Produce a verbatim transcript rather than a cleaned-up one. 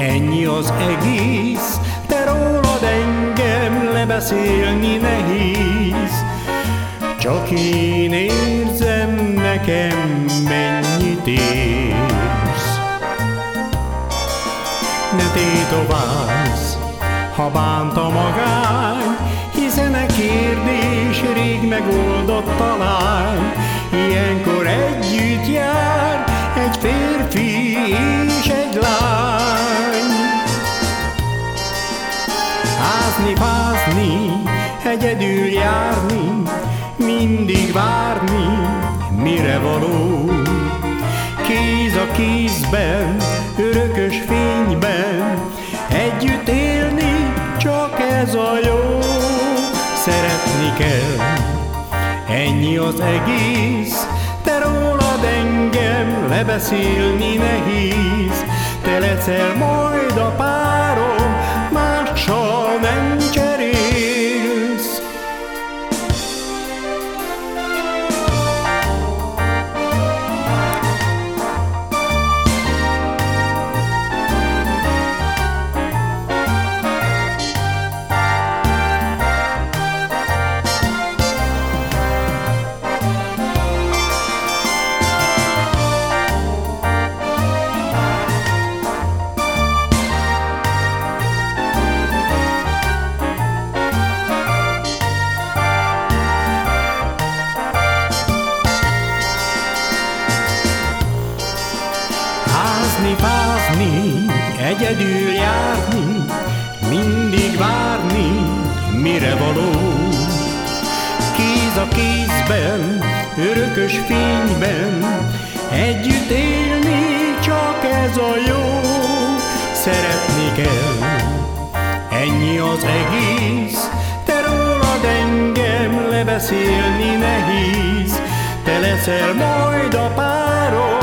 Ennyi az egész, te rólad engem lebeszélni nehéz. Csak én érzem, nekem mennyit érsz. Ne tétovázz, ha bánt a magány, hiszen a kérdés rég megoldott talán. Ilyenkor együtt jár egy férfi és egy lány. Házni, fázni, egyedül járni, mindig várni, mire való. Kéz a kézben, örökös fényben, együtt élni, csak ez a jó. Szeretni kell, ennyi az egész, te rólad engem lebeszélni nehéz. Te leszel majd a párom, mással nem cserélsz. Házni, fázni, egyedül járni, mindig várni, mire való. Kéz a kézben, örökös fényben, együtt élni, csak ez a jó. Szeretni kell, ennyi az egész, te rólad engem lebeszélni nehéz. Te leszel majd a párom,